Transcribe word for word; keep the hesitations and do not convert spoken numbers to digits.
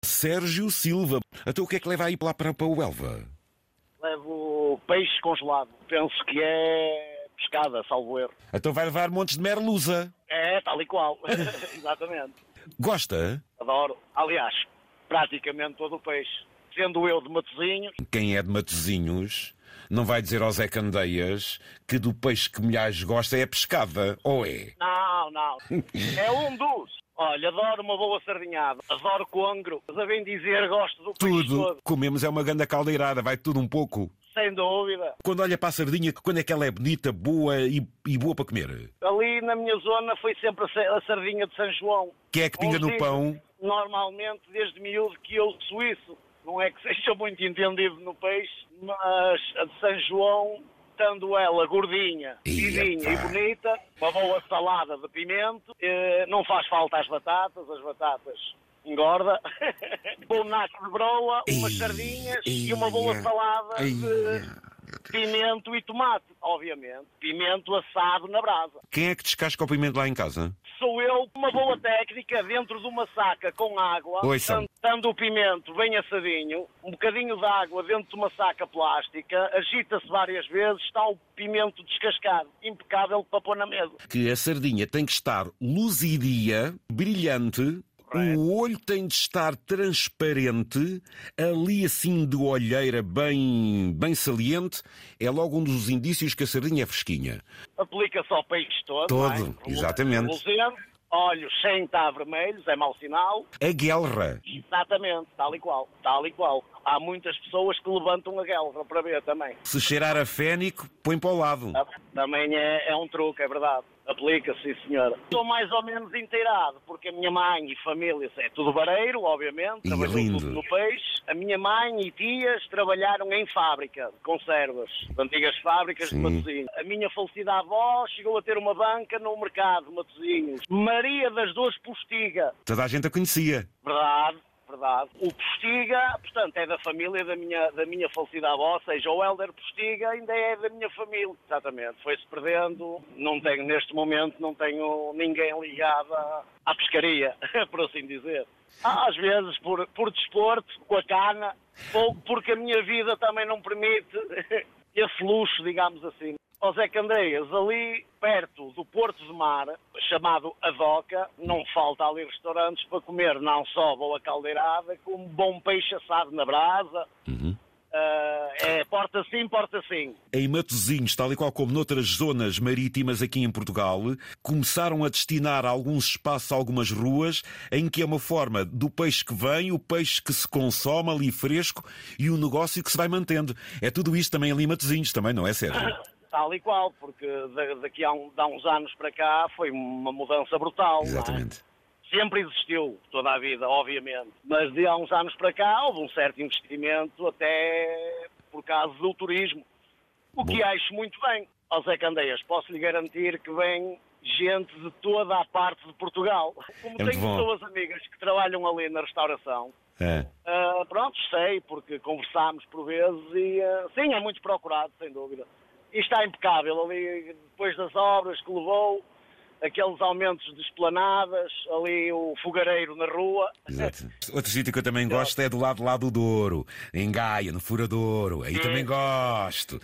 Sérgio Silva. Então o que é que leva aí lá para, para o Elva? Levo peixe congelado. Penso que é pescada, salvo erro. Então vai levar montes de merluza. É, tal e qual. Exatamente. Gosta? Adoro. Aliás, praticamente todo o peixe. Sendo eu de Matosinhos. Quem é de Matosinhos não vai dizer ao Zé Candeias que do peixe que milhares gosta é pescada, ou é? Não, não. É um dos. Olha, adoro uma boa sardinhada. Adoro congro. Mas a bem dizer, gosto do peixe Tudo. todo. Comemos é uma ganda caldeirada, vai tudo um pouco. Sem dúvida. Quando olha para a sardinha, quando é que ela é bonita, boa e, e boa para comer? Ali na minha zona foi sempre a sa- a sardinha de São João. Quem é que pinga Uns no dizem, pão? Normalmente, desde miúdo, que eu suíço. Não é que seja muito entendido no peixe, mas a de São João, estando ela gordinha, fininha e bonita, uma boa salada de pimento, eh, não faz falta as batatas, as batatas engorda, bom naco de broa, umas Ia, sardinhas e ia, uma boa salada de ia. pimento e tomate, obviamente. Pimento assado na brasa. Quem é que descasca o pimento lá em casa? Sou eu, uma boa técnica, dentro de uma saca com água, Ouçam. estando o pimento bem assadinho, um bocadinho de água dentro de uma saca plástica, agita-se várias vezes, está o pimento descascado, impecável para pôr na mesa. Que a sardinha tem que estar luzidia, brilhante, o olho tem de estar transparente, ali assim de olheira bem, bem saliente, é logo um dos indícios que a sardinha é fresquinha. Aplica-se ao peixe todo, Todo, não é? exatamente. Reluzente, olhos sem estar vermelhos, é mau sinal. A guelra. Exatamente, tal e qual, tal e qual. Há muitas pessoas que levantam a guelra para ver também. Se cheirar a fénico, põe para o lado. Também é, é um truque, é verdade. Aplica-se, sim, senhora. Estou mais ou menos inteirado, porque a minha mãe e família é tudo vareiro, obviamente, E trabalhou lindo. tudo no peixe. A minha mãe e tias trabalharam em fábrica de conservas, de antigas fábricas Sim. de Matosinhos. A minha falecida avó chegou a ter uma banca no mercado de Matosinhos. Maria das Dores Postiga. Toda a gente a conhecia. Verdade. Verdade. O Postiga, portanto, é da família da minha, da minha falecida avó, ou seja, o Hélder Postiga ainda é da minha família. Exatamente. Foi-se perdendo. Não tenho, neste momento, não tenho ninguém ligado à, à pescaria, por assim dizer. Às vezes, por, por desporto, com a cana, ou porque a minha vida também não permite esse luxo, digamos assim. Ó Zé Candeias, ali perto do Porto de Mar, chamado A Doca, não falta ali restaurantes para comer não só boa caldeirada, como bom peixe assado na brasa. Uhum. Uh, é porta sim, porta sim. Em Matosinhos, tal e qual como noutras zonas marítimas aqui em Portugal, começaram a destinar alguns espaços, algumas ruas, em que é uma forma do peixe que vem, o peixe que se consome ali fresco e o negócio que se vai mantendo. É tudo isto também ali em Matosinhos, também, não é, Sérgio? Tal e qual, porque daqui a, um, de há uns anos para cá foi uma mudança brutal. Exatamente. Não é? Sempre existiu, toda a vida, obviamente. Mas de há uns anos para cá houve um certo investimento até por causa do turismo. O que Bom. acho muito bem. Ó Zé Candeias, posso lhe garantir que vem gente de toda a parte de Portugal. Como É muito tenho bom. pessoas amigas que trabalham ali na restauração, É. uh, pronto, sei, porque conversámos por vezes e uh, sim, é muito procurado, sem dúvida. E está impecável ali, depois das obras que levou, aqueles aumentos de esplanadas, ali o fogareiro na rua. Exato. Outro sítio que eu também gosto é do lado lá do Douro, em Gaia, no Furadouro. Aí também gosto.